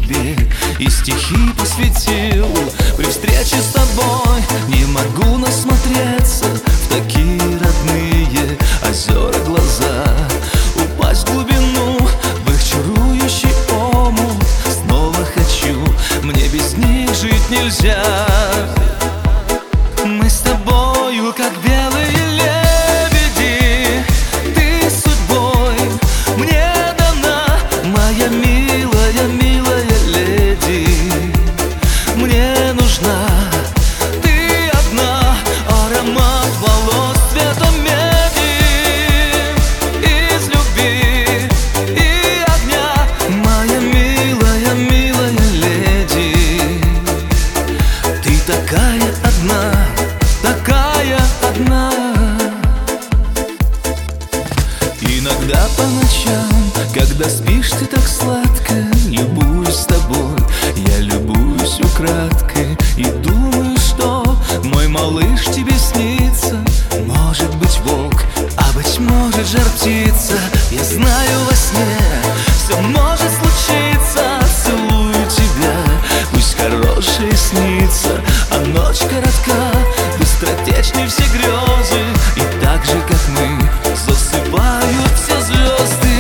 тебе и стихи посвятил. При встрече с тобой не могу насмотреться в такие родные озера глаза, упасть в глубину, в их чарующий омут. Снова хочу, мне без них жить нельзя. Мы с тобою как белые лебеди, ты судьбой мне дана, моя милая, милая леди. Мне нужна ты одна, аромат волос цветом меди, из любви и огня, моя милая, милая леди. Ты такая одна, такая одна. Иногда по ночам, когда спишь ты так сладко, любуюсь тобой, я любуюсь украдкой и думаю, что мой малыш тебе снится. Может быть волк, а быть может жар-птица. Я знаю, во сне все может случиться. Целую тебя, пусть хорошее снится, а ночь коротка, быстротечны все грезы, и так же, как мы, засыпают все звезды.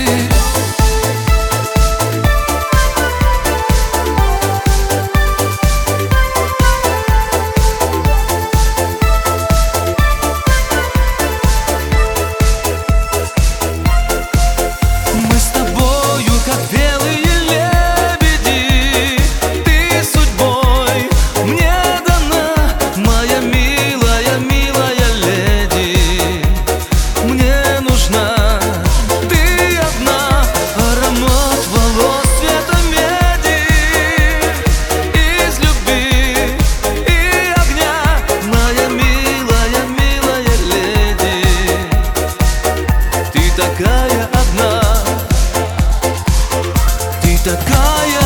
Мы с тобою как белые лебеди, ты судьбой мне дана, моя милая, милая леди. Мне нужна ты одна, аромат волос цвета меди, из любви и огня, моя милая, милая леди. Ты такая одна, ты такая